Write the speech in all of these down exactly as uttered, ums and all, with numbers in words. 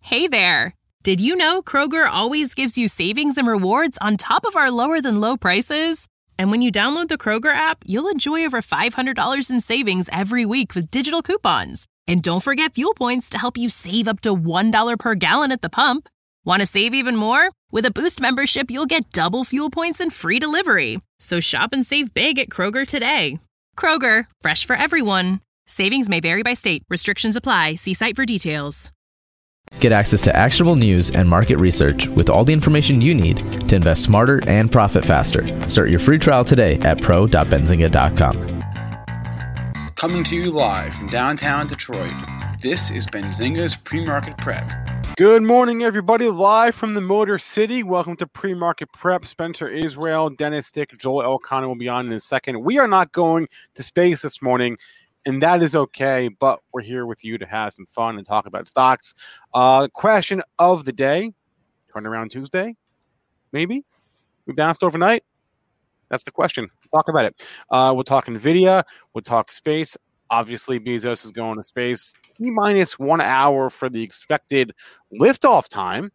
Hey there! Did you know Kroger always gives you savings and rewards on top of our lower-than-low prices? And when you download the Kroger app, you'll enjoy over five hundred dollars in savings every week with digital coupons. And don't forget fuel points to help you save up to one dollar per gallon at the pump. Want to save even more? With a Boost membership, you'll get double fuel points and free delivery. So shop and save big at Kroger today. Kroger, fresh for everyone. Savings may vary by state. Restrictions apply. See site for details. Get access to actionable news and market research with all the information you need to invest smarter and profit faster. Start your free trial today at pro dot benzinga dot com. Coming to you live from downtown Detroit, this is Benzinga's Pre-Market Prep. Good morning, everybody. Live from the Motor City. Welcome to Pre-Market Prep. Spencer Israel, Dennis Stick, Joel Elconnor will be on in a second. We are not going to space this morning, and that is okay, but we're here with you to have some fun and talk about stocks. Uh, question of the day, turnaround Tuesday, maybe? We bounced overnight? That's the question. Talk about it. Uh, we'll talk NVIDIA. We'll talk space. Obviously, Bezos is going to space. T minus one hour for the expected liftoff time.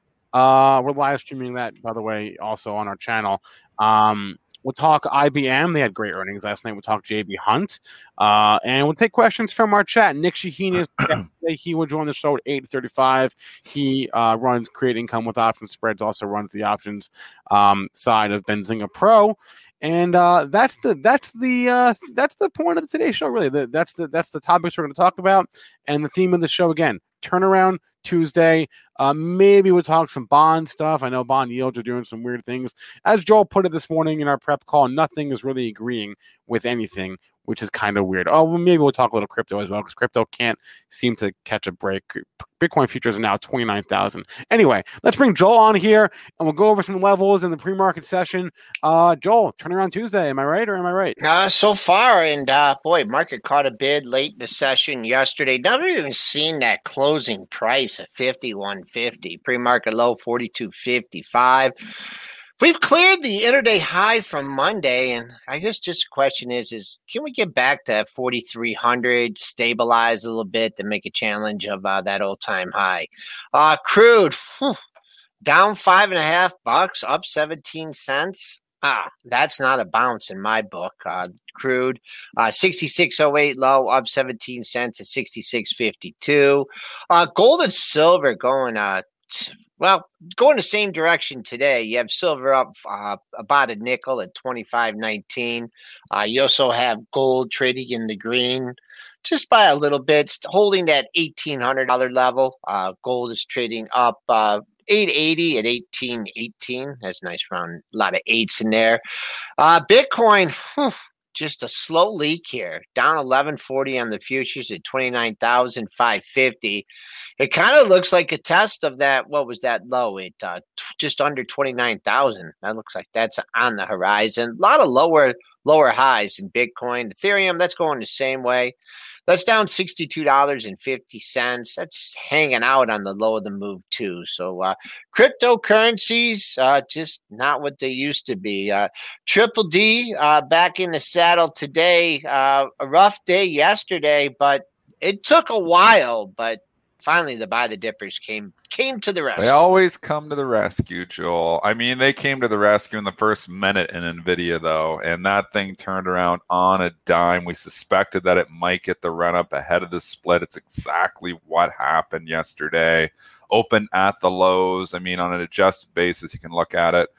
Uh, we're live streaming that, by the way, also on our channel. Um, we'll talk I B M. They had great earnings last night. We'll talk J B Hunt. Uh, and we'll take questions from our chat. Nick Shaheen is he will join the show at eight thirty-five. He uh, runs Create Income with Option Spreads, also runs the options um, side of Benzinga Pro. And uh, that's the that's the uh, that's the point of today's show. Really, the, that's the that's the topics we're going to talk about, and the theme of the show again: turnaround Tuesday. Uh, maybe we'll talk some bond stuff. I know bond yields are doing some weird things. As Joel put it this morning in our prep call, nothing is really agreeing with anything, which is kind of weird. Oh, well, maybe we'll talk a little crypto as well, because crypto can't seem to catch a break. Bitcoin futures are now twenty-nine thousand. Anyway, let's bring Joel on here, and we'll go over some levels in the pre-market session. Uh, Joel, turnaround Tuesday. Am I right or am I right? Uh, so far, and uh, boy, market caught a bid late in the session yesterday. Never even seen that closing price at fifty-one fifty. Pre-market low forty-two fifty-five. We've cleared the intraday high from Monday, and I guess just the question is, is can we get back to forty-three hundred, stabilize a little bit to make a challenge of uh, that all-time high? Uh, crude, whew, down five and a half bucks, up seventeen cents. Ah, that's not a bounce in my book. Uh, crude, uh, sixty-six oh eight low, up seventeen cents at sixty-six fifty-two. Uh, gold and silver going uh, t- Well, going the same direction today. You have silver up uh, about a nickel at twenty-five nineteen. Uh, you also have gold trading in the green just by a little bit, holding that eighteen hundred dollars level. Uh, gold is trading up uh, eight eighty at eighteen eighteen. That's nice round, a lot of eights in there. Uh, Bitcoin, whew, just a slow leak here, down eleven forty on the futures at twenty-nine thousand five hundred fifty. It kind of looks like a test of that. What was that low? It uh, t- just under twenty-nine thousand. That looks like that's on the horizon. A lot of lower lower highs in Bitcoin. Ethereum, that's going the same way. That's down sixty-two dollars and fifty cents. That's hanging out on the low of the move too. So uh, cryptocurrencies, uh, just not what they used to be. Uh, Triple D uh, back in the saddle today. Uh, a rough day yesterday, but it took a while. But finally, the buy the dippers came came to the rescue. They always come to the rescue, Joel. I mean, they came to the rescue in the first minute in NVIDIA, though, and that thing turned around on a dime. We suspected that it might get the run-up ahead of the split. It's exactly what happened yesterday. Open at the lows. I mean, on an adjusted basis, you can look at it.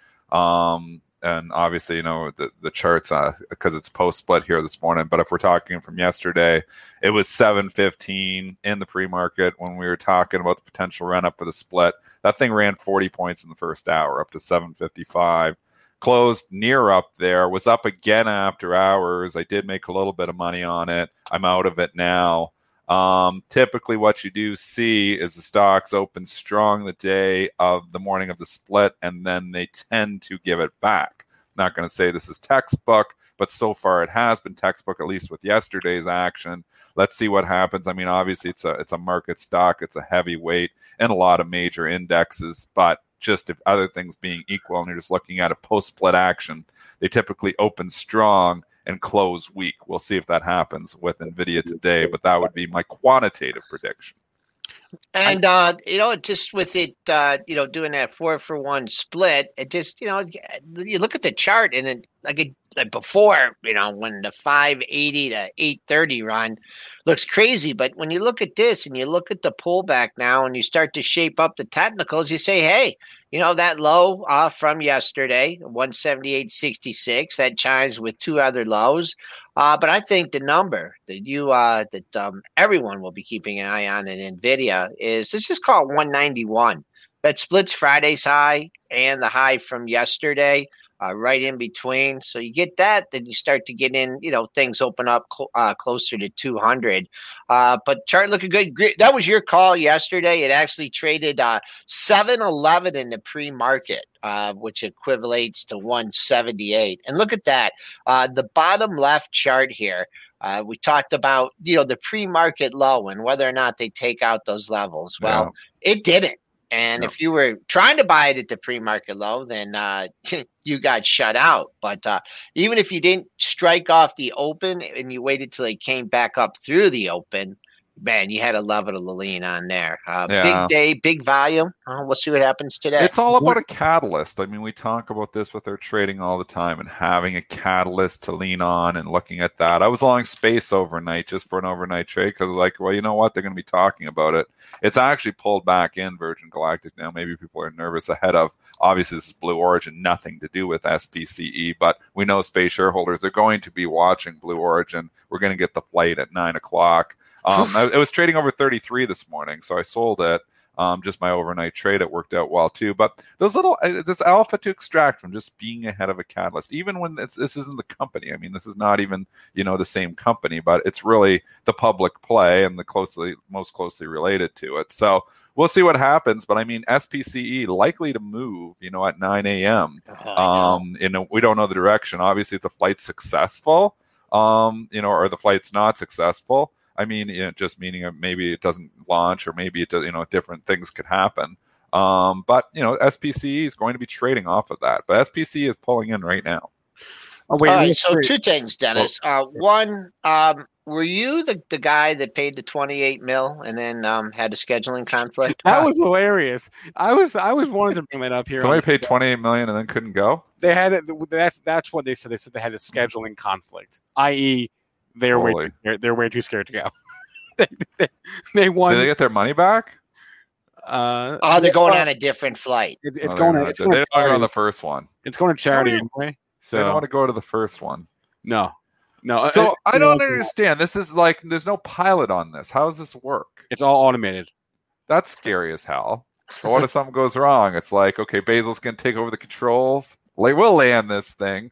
Um, and obviously, you know, the, the charts, uh, because it's post-split here this morning. But if we're talking from yesterday, it was seven fifteen in the pre-market when we were talking about the potential run-up for the split. That thing ran forty points in the first hour, up to seven fifty-five. Closed near up there, was up again after hours. I did make a little bit of money on it. I'm out of it now. Um, typically what you do see is the stocks open strong the day of the morning of the split, and then they tend to give it back. Not going to say this is textbook, but so far it has been textbook, at least with yesterday's action. Let's see what happens. I mean, obviously it's a it's a market stock. It's a heavyweight in a lot of major indexes, but just if other things being equal and you're just looking at a post-split action, they typically open strong and close weak. We'll see if that happens with NVIDIA today, but that would be my quantitative prediction. And, uh, you know, just with it, uh, you know, doing that four for one split, it just, you know, you look at the chart and it, like, it, like before, you know, when the five eighty to eight thirty run looks crazy. But when you look at this and you look at the pullback now and you start to shape up the technicals, you say, hey, you know, that low uh, from yesterday, one seventy-eight sixty-six, that chimes with two other lows. Uh, but I think the number that you uh, that um, everyone will be keeping an eye on in NVIDIA is, let's just call it one ninety-one. That splits Friday's high and the high from yesterday. Uh, right in between. So you get that, then you start to get in, you know, things open up cl- uh, closer to two hundred. Uh, but chart looking good. Great. That was your call yesterday. It actually traded uh, seven eleven in the pre-market, uh, which equivalates to one seventy-eight. And look at that. Uh, the bottom left chart here. Uh, we talked about, you know, the pre-market low and whether or not they take out those levels. Well, yeah. It didn't. And yep. If you were trying to buy it at the pre-market low, then uh, you got shut out. But uh, even if you didn't strike off the open and you waited till it came back up through the open, man, you had a level to lean on there. Uh, yeah. Big day, big volume. Uh, we'll see what happens today. It's all about a catalyst. I mean, we talk about this with our trading all the time and having a catalyst to lean on and looking at that. I was long space overnight just for an overnight trade because I was like, well, you know what? They're going to be talking about it. It's actually pulled back in Virgin Galactic now. Maybe people are nervous ahead of, obviously, this is Blue Origin, nothing to do with S P C E, but we know space shareholders are going to be watching Blue Origin. We're going to get the flight at nine o'clock. Um, I, it was trading over thirty-three this morning, so I sold it. Um, just my overnight trade, it worked out well too. But those little, uh, there's alpha to extract from just being ahead of a catalyst, even when it's, this isn't the company. I mean, this is not even, you know, the same company, but it's really the public play and the closely, most closely related to it. So we'll see what happens. But I mean, S P C E likely to move, you know, at nine a.m. Oh, um, you know, we don't know the direction. Obviously, if the flight's successful, um, you know, or the flight's not successful. I mean, you know, just meaning maybe it doesn't launch or maybe it does, you know, different things could happen. Um, but, you know, S P C E is going to be trading off of that. But S P C E is pulling in right now. Oh, wait, All right, so two things, Dennis. Uh, one, um, were you the, the guy that paid the twenty-eight mil and then um, had a scheduling conflict? That was hilarious. I was I was wanting to bring that up here. Somebody paid twenty-eight million and then couldn't go? They had it. That's, that's what they said. They said they had a scheduling conflict, that is, They're way, too, they're way too scared to go. they, they, they won. Did they get their money back? Uh, oh, they're going on a different flight. It's, it's oh, going. To, it's they going don't want to go on the first one. It's going to charity anyway. So they don't want to go to the first one. No, no. So it, I don't understand. This is like there's no pilot on this. How does this work? It's all automated. That's scary as hell. So what if something goes wrong? It's like, okay, Basil's going to take over the controls. Like we'll land this thing.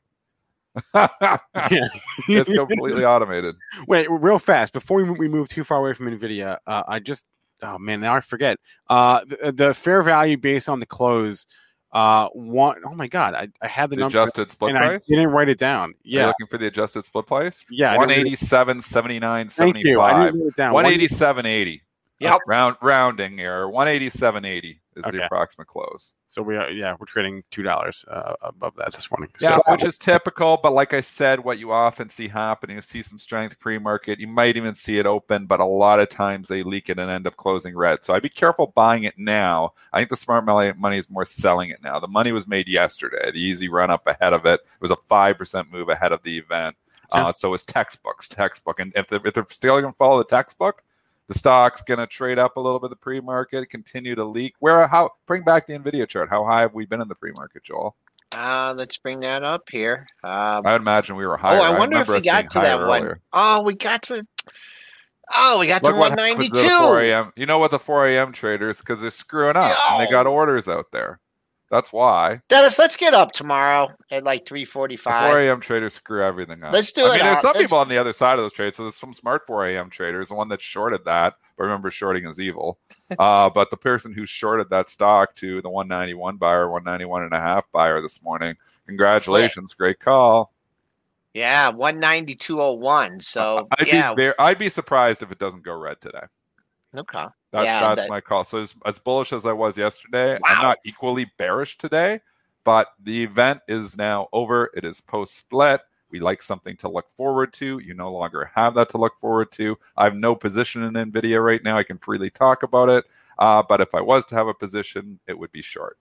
It's completely automated. Wait, real fast before we move too far away from NVIDIA, uh, I just oh man, now I forget uh, the, the fair value based on the close. Uh, one oh my god, I, I had the, the number adjusted split and price. I didn't write it down. Yeah, Are you looking for the adjusted split price. Yeah, one eighty-seven seventy-nine seventy-five. I didn't write it down. one eighty-seven eighty. Yep. Round rounding error. one eighty-seven eighty is okay. The approximate close. So we are, yeah, we're trading two dollars uh, above that this morning. Yeah, so, which is typical. But like I said, what you often see happening is see some strength pre-market. You might even see it open, but a lot of times they leak it and end up closing red. So I'd be careful buying it now. I think the smart money is more selling it now. The money was made yesterday. The easy run up ahead of it. It was a five percent move ahead of the event. Uh, yeah. So it's textbooks, textbook. And if they're, if they're still going to follow the textbook, the stock's going to trade up a little bit. The pre-market continue to leak. Where? How? Bring back the NVIDIA chart. How high have we been in the pre-market, Joel? Uh, let's bring that up here. Um, I would imagine we were higher. Oh, I wonder I if we got to that earlier. one. Oh, we got to. Oh, we got Look to one ninety-two. four a.m. You know what the four a.m. traders, because they're screwing up oh. and they got orders out there. That's why. Dennis, let's get up tomorrow at like three forty-five. four a.m. traders screw everything up. Let's do I it. mean, there's some let's... people on the other side of those trades. So there's some smart four a.m. traders, the one that shorted that. But remember, shorting is evil. uh, but the person who shorted that stock to the one ninety-one buyer, one ninety-one and a half buyer this morning, congratulations. Yeah. Great call. Yeah, one ninety-two oh one. So, I'd yeah. Be very, I'd be surprised if it doesn't go red today. Okay. That, yeah, that's that... my call. So as, as bullish as I was yesterday, wow. I'm not equally bearish today, but the event is now over. It is post-split. We like something to look forward to. You no longer have that to look forward to. I have no position in NVIDIA right now. I can freely talk about it. Uh, but if I was to have a position, it would be short.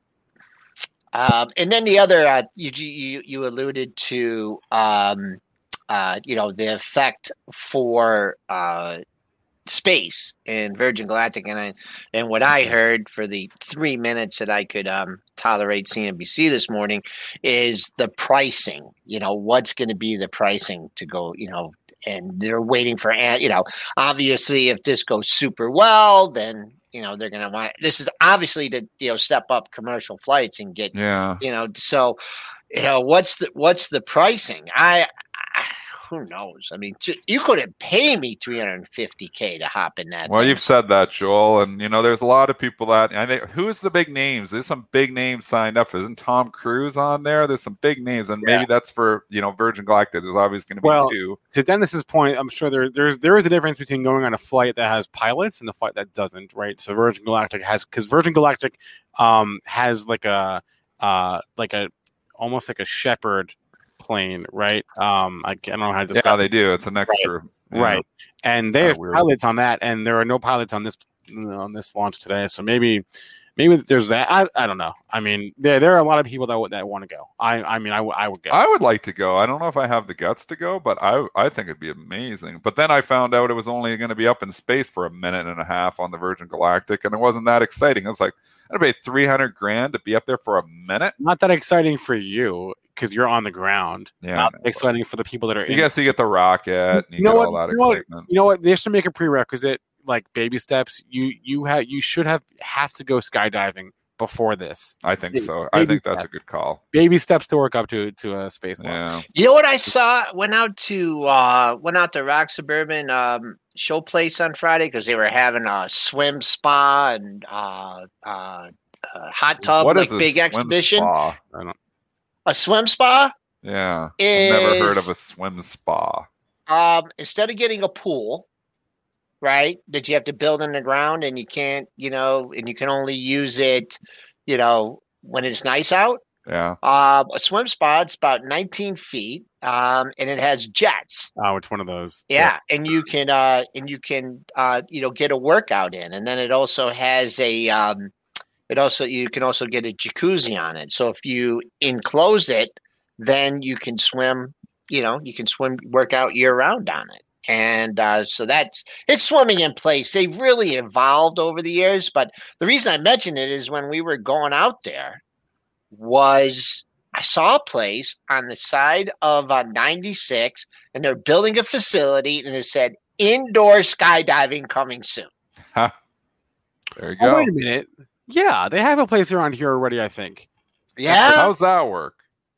Um, and then the other, uh, you, you you alluded to, um, uh, you know, the effect for uh, space in Virgin Galactic, and I, and what I heard for the three minutes that I could um, tolerate C N B C this morning is the pricing. You know, what's going to be the pricing to go? You know, and they're waiting for, you know, obviously if this goes super well, then. You know, they're going to want, this is obviously to, you know, step up commercial flights and get, yeah. you know, so, you know, what's the, what's the pricing? I, I who knows? I mean, to, you couldn't pay me three hundred fifty K to hop in that. Well, thing. You've said that, Joel. And, you know, there's a lot of people that, I think, who's the big names? There's some big names signed up. Isn't Tom Cruise on there? There's some big names. And yeah. maybe that's for, you know, Virgin Galactic. There's always going to be well, two. To Dennis's point, I'm sure there, there's there is a difference between going on a flight that has pilots and a flight that doesn't, right? So Virgin Galactic has, because Virgin Galactic um, has like a, uh, like a, almost like a Shepherd plane, right? Um, I, I don't know how to describe. Yeah, they do. It's an extra, right? Yeah. right. And they Kinda have weird. pilots on that, and there are no pilots on this on this launch today. So maybe, maybe there's that. I, I don't know. I mean, there there are a lot of people that would, that want to go. I I mean, I, w- I would go. I would like to go. I don't know if I have the guts to go, but I I think it'd be amazing. But then I found out it was only going to be up in space for a minute and a half on the Virgin Galactic, and it wasn't that exciting. I was like, I'd pay three hundred grand to be up there for a minute. Not that exciting for you because you're on the ground. Yeah, Not exciting for the people that are. You in guess you get the rocket. And you, you know get what? all that you know excitement. What? You know what? They should make a prerequisite, like baby steps. You you have you should have have to go skydiving before this. I think Baby- so. I baby think that's steps. a good call. Baby steps to work up to to a space launch. Yeah. You know what I saw? Went out to uh, went out to Rock Suburban um, Show Place on Friday because they were having a swim spa and uh, uh, uh, hot tub, What like is a big swim exhibition. spa? I don't. A swim spa. Yeah, I've never heard Is- of a swim spa. Um, instead of getting a pool, right, that you have to build in the ground and you can't, you know, and you can only use it, you know, when it's nice out. Yeah, Uh, a swim spa, it's about nineteen feet, um, and it has jets. Oh, it's one of those. Yeah, and you can, uh, and you can, uh, you know, get a workout in, and then it also has a, um, it also you can also get a jacuzzi on it. So if you enclose it, then you can swim. You know, you can swim, work out year round on it. And uh, so that's it's swimming in place. They've really evolved over the years. But the reason I mention it is when we were going out there, was I saw a place on the side of uh, ninety-six, and they're building a facility, and it said indoor skydiving coming soon. there you Oh, go. wait a minute. Yeah, they have a place around here already. I think. Yeah, How's that work?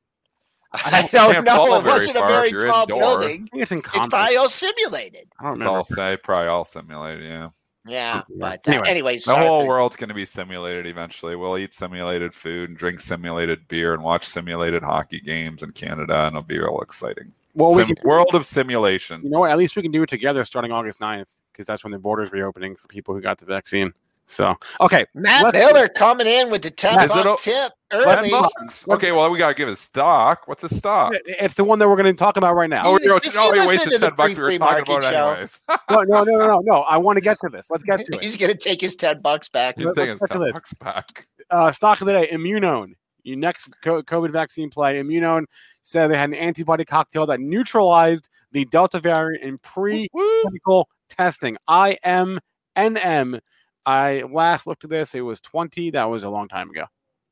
I You don't can't know. fall It very wasn't a far if very you're tall indoor. building. I think it's in It's Compton. probably all simulated. I don't It's remember. all say probably all simulated. Yeah, Yeah, Yeah. but uh, Anyway, anyways, the sorry whole for- world's going to be simulated eventually. We'll eat simulated food and drink simulated beer and watch simulated hockey games in Canada, and it'll be real exciting. Well, we Sim- can, world of simulation. you know what? At least we can do it together starting August ninth because that's when the borders reopening for people who got the vaccine. So, okay. Matt let's- Miller coming in with the ten Is it buck a- tip Ten early. bucks. Okay, well we got to give it stock. What's a stock? It's the one that we're going to talk about right now. Oh, You- you're, you oh, see, you listen wasted to the ten bucks. We were pre- talking about pre-market it show. anyways. No, no, no, no, no, no. I want to get to this. Let's get to it. He's going to take his ten bucks back. He's Let's taking his look at ten this. bucks back. Uh, stock of the day, Immunone. Your next co- COVID vaccine play. Immunone said they had an antibody cocktail that neutralized the Delta variant in pre-clinical testing. I M N M. I last looked at this. It was twenty. That was a long time ago.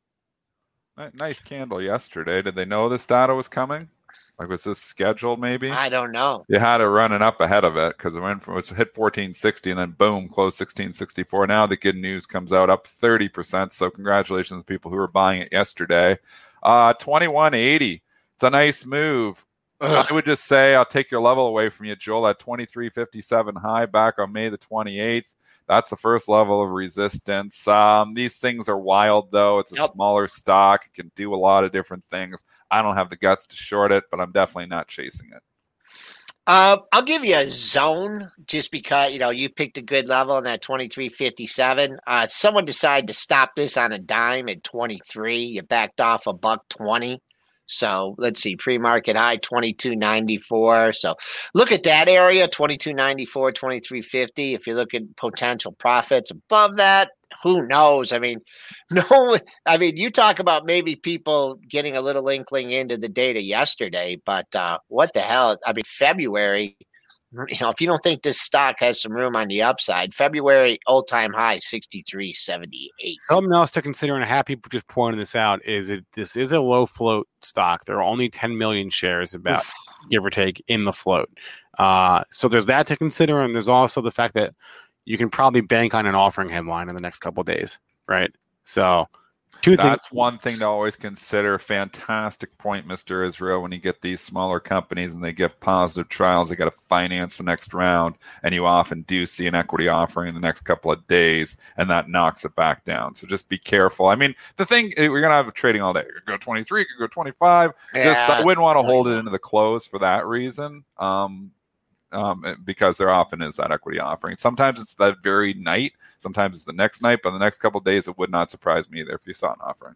Ni- Nice candle yesterday. Did they know this data was coming? Like, was this scheduled maybe? I don't know. You had it running up ahead of it because it went from it was hit fourteen sixty and then boom, closed sixteen sixty-four. Now the good news comes out up thirty percent. So congratulations to people who were buying it yesterday. Uh, twenty-one eighty. It's a nice move. Ugh. I would just say I'll take your level away from you, Joel, at twenty-three fifty-seven high back on May the twenty-eighth. That's the first level of resistance. Um, these things are wild, though. It's a Yep. smaller stock. It can do a lot of different things. I don't have the guts to short it, but I'm definitely not chasing it. Uh, I'll give you a zone just because, you know, you picked a good level in that twenty-three fifty-seven. Uh, someone decided to stop this on a dime at twenty-three. You backed off a buck twenty. So let's see, pre-market high twenty-two ninety-four. So look at that area, twenty-two ninety-four, twenty-three fifty. If you look at potential profits above that, who knows? I mean, no, I mean, you talk about maybe people getting a little inkling into the data yesterday, but uh, what the hell? I mean, February, you know, if you don't think this stock has some room on the upside, February all-time high sixty-three seventy-eight. Something else to consider, and happy just pointing this out, is that this is a low float stock. There are only ten million shares, about give or take, in the float. Uh, so there's that to consider, and there's also the fact that you can probably bank on an offering headline in the next couple of days, right? So two That's things. one thing to always consider. Fantastic point, Mister Israel. When you get these smaller companies and they get positive trials, they got to finance the next round, and you often do see an equity offering in the next couple of days, and that knocks it back down. So just be careful. I mean, the thing, we're going to have a trading all day. It could go twenty-three, it could go twenty-five. Yeah. Just, I wouldn't want to hold it into the close for that reason. Um, Um, because there often is that equity offering. Sometimes it's that very night, sometimes it's the next night, but the next couple of days, it would not surprise me either if you saw an offering.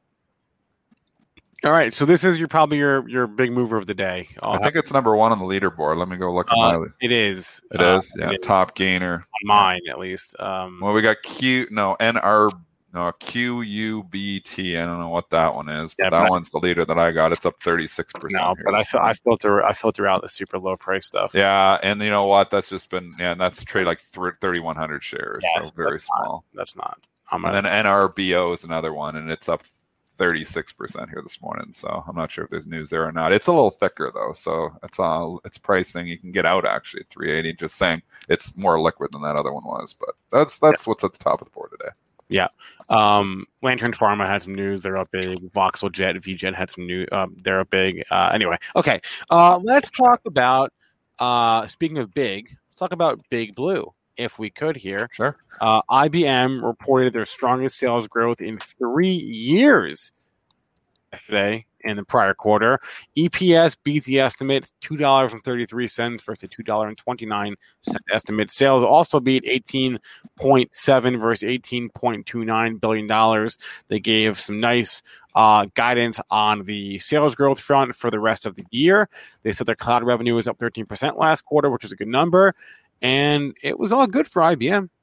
All right, so this is your probably your your big mover of the day. I'll I think it's number one on the leaderboard. Let me go look at uh, my. it is. It uh, is, yeah, it is. top gainer. On mine, at least. Um, Well, we got Q, no, N R, no, Q U B T. I don't know what that one is, but Yeah, that but- one's the leader that I got. It's up thirty-six percent. no, but I fil- I filter I filter out the super low price stuff. Yeah, and you know what? That's just been, yeah, and that's trade like thirty-one hundred shares, Yeah, so very that's not- small. That's not. I'm And a, then N R B O is another one, and it's up thirty-six percent here this morning. So I'm not sure if there's news there or not. It's a little thicker though, so it's uh it's pricing. You can get out actually at three eighty. Just saying, it's more liquid than that other one was. But that's that's what's at the top of the board today. yeah. Um, Lantern Pharma had some news. They're up big. Voxel Jet, V Jet had some new. Um, they're up big. Uh, anyway, okay. Uh, let's talk about. Uh, speaking of big, let's talk about Big Blue, if we could here. Sure. Uh, I B M reported their strongest sales growth in three years yesterday in the prior quarter. E P S beats the estimate, two dollars and thirty-three cents versus two dollars and twenty-nine cents estimate. Sales also beat eighteen point seven versus eighteen point two nine billion dollars. They gave some nice uh, guidance on the sales growth front for the rest of the year. They said their cloud revenue was up thirteen percent last quarter, which is a good number. And it was all good for I B M.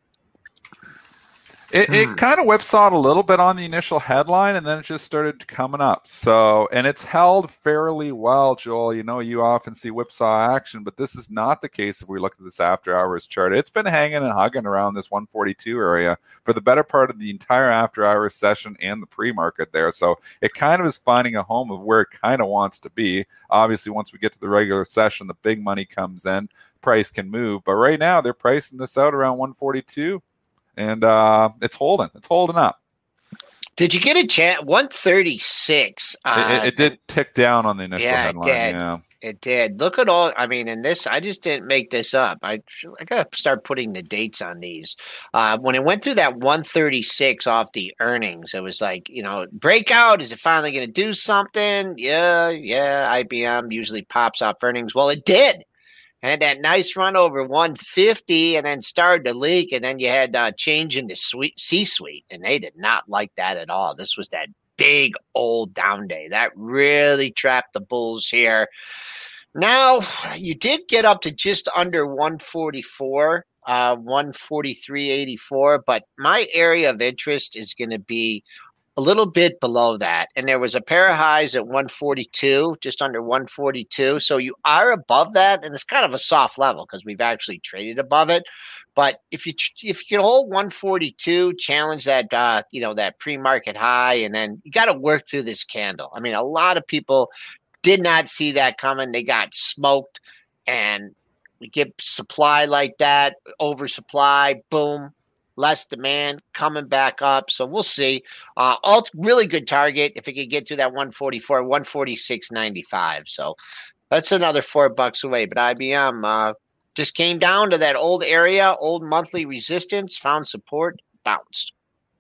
It, it kind of whipsawed a little bit on the initial headline, and then it just started coming up. So, and it's held fairly well, Joel. You know, you often see whipsaw action, but this is not the case if we look at this after hours chart. It's been hanging and hugging around this one forty-two area for the better part of the entire after hours session and the pre-market there. So it kind of is finding a home of where it kind of wants to be. Obviously, once we get to the regular session, the big money comes in, price can move. But right now, they're pricing this out around one forty-two. And uh, it's holding. It's holding up. Did you get a chance? one thirty-six. Uh, It, it, it did tick down on the initial yeah, it headline. did. Yeah. It did. Look at all. I mean, in this, I just didn't make this up. I I gotta start putting the dates on these. Uh, when it went through that one thirty-six off the earnings, it was like, you know, breakout. Is it finally going to do something? Yeah, yeah. I B M usually pops off earnings. Well, it did. Had that nice run over one fifty and then started to leak. And then you had uh, change in the suite, C-suite, and they did not like that at all. This was that big old down day. That really trapped the bulls here. Now, you did get up to just under one forty-four, uh, one forty-three eighty-four, but my area of interest is going to be a little bit below that. And there was a pair of highs at one forty-two, just under one forty-two. So you are above that, and it's kind of a soft level because we've actually traded above it. But if you if you can hold one forty-two, challenge that uh, you know, that pre-market high, and then you got to work through this candle. I mean, a lot of people did not see that coming. They got smoked, and we get supply like that, oversupply, boom. Less demand coming back up. So we'll see. Uh, all really good target if it could get to that one forty-four, one forty-six ninety-five. So that's another four bucks away. But I B M uh, just came down to that old area, old monthly resistance, found support, bounced.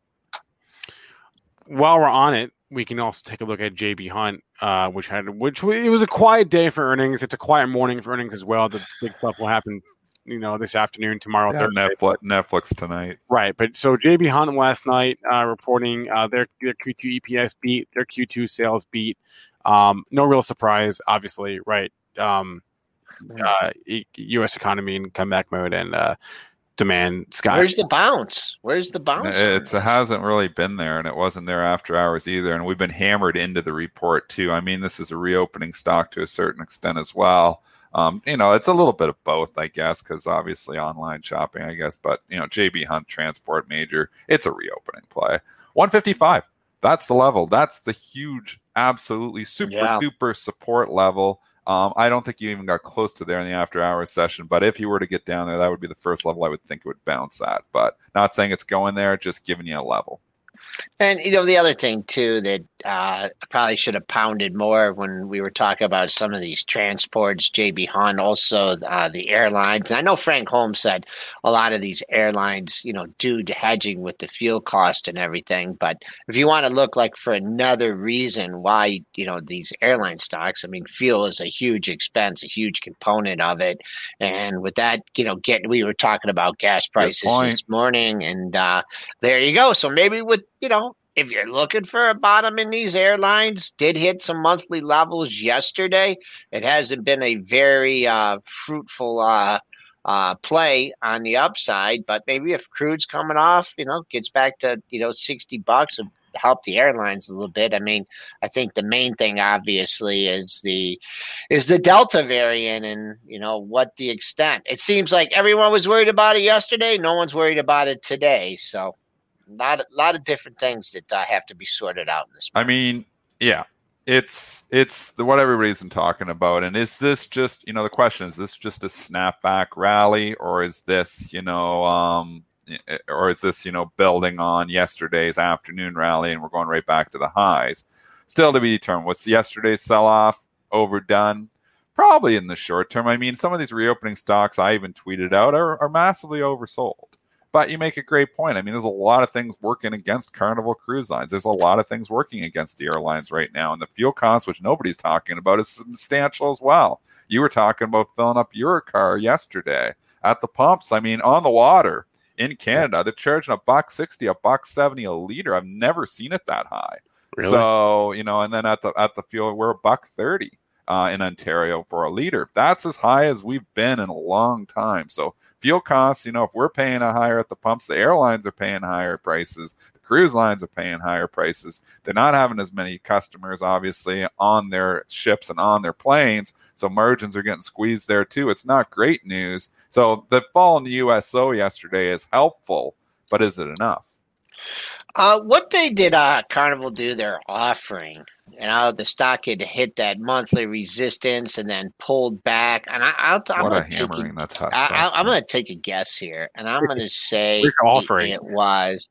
While we're on it, we can also take a look at J B Hunt, uh, which had which it was a quiet day for earnings. It's a quiet morning for earnings as well. The big stuff will happen, you know, this afternoon, tomorrow, Yeah, Thursday. Netflix, Netflix tonight. Right, but so J B Hunt last night uh, reporting uh, their their Q two E P S beat, their Q two sales beat. Um, no real surprise, obviously, right? Um, uh, U S economy in comeback mode and uh, demand sky. Where's the bounce? Where's the bounce? It's, it hasn't really been there, and it wasn't there after hours either. And we've been hammered into the report too. I mean, this is a reopening stock to a certain extent as well. Um, you know, it's a little bit of both, I guess, because obviously online shopping, I guess. But, you know, J B. Hunt Transport Major, it's a reopening play. one fifty-five, that's the level. That's the huge, absolutely super yeah. duper support level. Um, I don't think you even got close to there in the after hours session. But if you were to get down there, that would be the first level I would think it would bounce at. But not saying it's going there, just giving you a level. And, you know, the other thing, too, that uh, I probably should have pounded more when we were talking about some of these transports, J B. Hunt, also uh, the airlines. And I know Frank Holmes said a lot of these airlines, you know, due to hedging with the fuel cost and everything. But if you want to look like for another reason why, you know, these airline stocks, I mean, fuel is a huge expense, a huge component of it. And with that, you know, getting, we were talking about gas prices this morning, and uh, there you go. So maybe with, you know, if you're looking for a bottom in these airlines, did hit some monthly levels yesterday. It hasn't been a very uh, fruitful uh, uh, play on the upside, but maybe if crude's coming off, you know, gets back to, you know, sixty bucks and help the airlines a little bit. I mean, I think the main thing obviously is the is the Delta variant, and, you know, what the extent. It seems like everyone was worried about it yesterday. No one's worried about it today. So A lot, a lot of different things that uh, have to be sorted out in this. I mean, yeah, it's it's the, what everybody's been talking about. And is this just, you know, the question, is this just a snapback rally, or is this, you know, um, or is this, you know, building on yesterday's afternoon rally and we're going right back to the highs? Still to be determined. Was yesterday's sell-off overdone? Probably in the short term. I mean, some of these reopening stocks I even tweeted out are, are massively oversold. But you make a great point. I mean, there's a lot of things working against Carnival Cruise Lines. There's a lot of things working against the airlines right now. And the fuel cost, which nobody's talking about, is substantial as well. You were talking about filling up your car yesterday at the pumps. I mean, on the water in Canada, they're charging a buck sixty, a buck seventy a liter. I've never seen it that high. Really? So, you know, and then at the at the fuel, we're a buck thirty uh, in Ontario for a liter. That's as high as we've been in a long time. So fuel costs, you know, if we're paying a higher at the pumps, the airlines are paying higher prices. The cruise lines are paying higher prices. They're not having as many customers, obviously, on their ships and on their planes. So margins are getting squeezed there, too. It's not great news. So the fall in the U S O yesterday is helpful, but is it enough? Uh, what day did uh, Carnival do their offering? You know, the stock had hit that monthly resistance and then pulled back. And I, I'll, I'm what gonna a hammering a, that's tough. I, I'm going to take a guess here, and I'm going to say offering. It, it was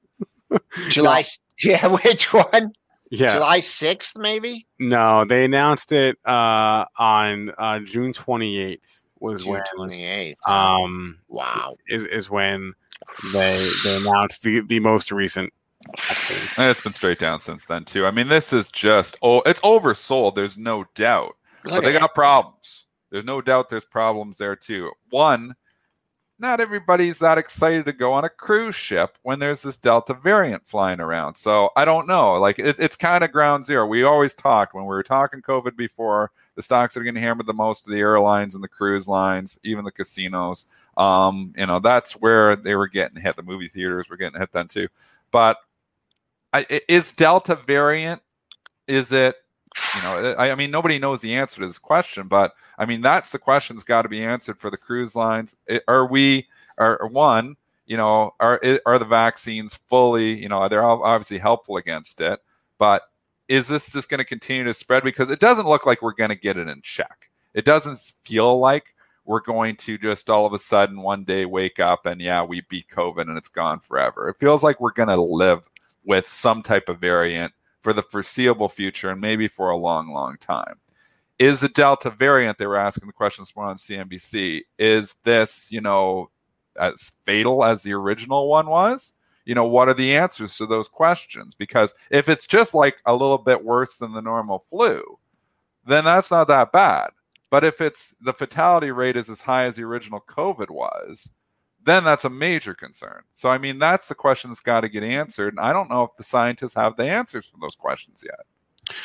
July. No. Yeah, which one? Yeah, July sixth, maybe. No, they announced it uh, on uh, June twenty-eighth. Was June when twenty-eighth. Um, wow, is is when they they announced the the most recent. And it's been straight down since then too. I mean, this is just oh, it's oversold. There's no doubt, Look but they at got problems. There's no doubt there's problems there too. One, not everybody's that excited to go on a cruise ship when there's this Delta variant flying around. So I don't know. Like it, it's kind of ground zero. We always talked when we were talking COVID before. The stocks that are getting hammered the most are the airlines and the cruise lines, even the casinos. Um, you know, that's where they were getting hit. The movie theaters were getting hit then too. But I, is Delta variant, is it, you know, I, I mean, nobody knows the answer to this question, but I mean, that's the question that's got to be answered for the cruise lines. Are we, are one, you know, are, are the vaccines fully, you know, they're obviously helpful against it, but is this just going to continue to spread? Because it doesn't look like we're going to get it in check. It doesn't feel like we're going to just all of a sudden one day wake up and yeah, we beat COVID and it's gone forever. It feels like we're going to live with some type of variant for the foreseeable future and maybe for a long, long time. Is the Delta variant, they were asking the question this morning on C N B C, is this, you know, as fatal as the original one was? You know, what are the answers to those questions? Because if it's just like a little bit worse than the normal flu, then that's not that bad. But if it's the fatality rate is as high as the original COVID was, then that's a major concern. So, I mean, that's the question that's got to get answered. And I don't know if the scientists have the answers for those questions yet.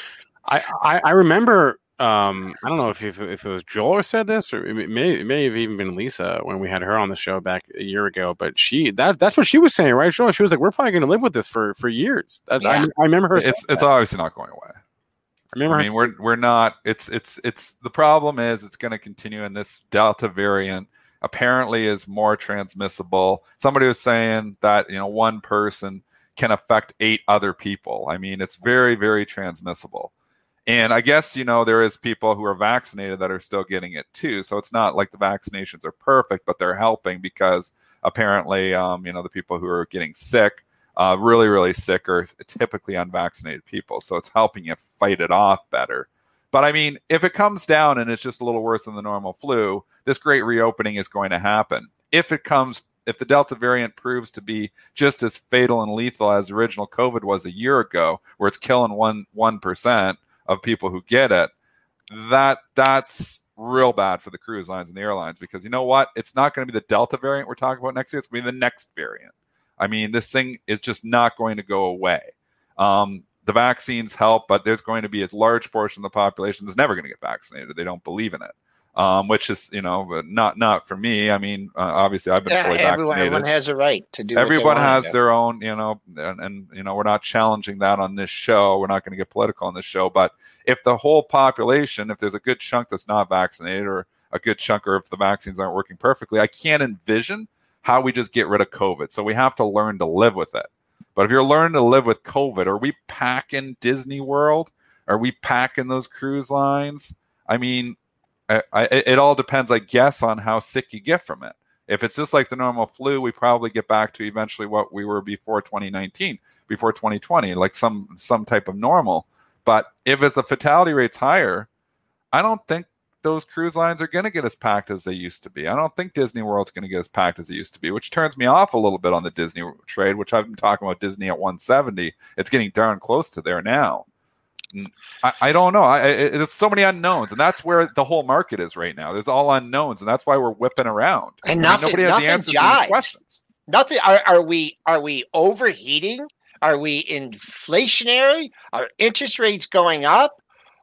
I, I, I remember. Um, I don't know if, if if it was Joel who said this, or it may it may have even been Lisa when we had her on the show back a year ago. But she that that's what she was saying, right, Joel? She was like, "We're probably going to live with this for for years." That, Yeah. I, I remember her. It's it's that. obviously not going away. I remember. I mean, her we're we're not. It's it's it's the problem is it's going to continue, and this Delta variant apparently is more transmissible. Somebody was saying that you know one person can affect eight other people. I mean, it's very very transmissible. And I guess, you know, there is people who are vaccinated that are still getting it too. So it's not like the vaccinations are perfect, but they're helping because apparently, um, you know, the people who are getting sick, uh, really, really sick are typically unvaccinated people. So it's helping you fight it off better. But I mean, if it comes down and it's just a little worse than the normal flu, this great reopening is going to happen. If it comes, if the Delta variant proves to be just as fatal and lethal as original COVID was a year ago, where it's killing one, one percent, of people who get it, that that's real bad for the cruise lines and the airlines, because you know what? It's not going to be the Delta variant we're talking about next year. It's going to be the next variant. I mean, this thing is just not going to go away. Um, the vaccines help, but there's going to be a large portion of the population that's never going to get vaccinated. They don't believe in it. Um, which is, you know, not not for me. I mean, uh, obviously, I've been Yeah, fully everyone, vaccinated. everyone has a right to do. what they Everyone wanna has do. their own, you know, and, and you know, we're not challenging that on this show. We're not going to get political on this show. But if the whole population, if there's a good chunk that's not vaccinated, or a good chunk, or if the vaccines aren't working perfectly, I can't envision how we just get rid of COVID. So we have to learn to live with it. But if you're learning to live with COVID, are we packing Disney World? Are we packing those cruise lines? I mean, I, I, it all depends, I guess, on how sick you get from it. If it's just like the normal flu, we probably get back to eventually what we were before twenty nineteen, before twenty twenty, like some some type of normal. But if it's the fatality rate's higher, I don't think those cruise lines are going to get as packed as they used to be. I don't think Disney World's going to get as packed as it used to be, which turns me off a little bit on the Disney trade, which I've been talking about Disney at one seventy. It's getting darn close to there now. I, I don't know. I, I, there's so many unknowns, and that's where the whole market is right now. There's all unknowns, and that's why we're whipping around. And I mean, nothing, nobody has nothing the answers to jives. these questions. Nothing. Are, are we are we overheating? Are we inflationary? Are interest rates going up,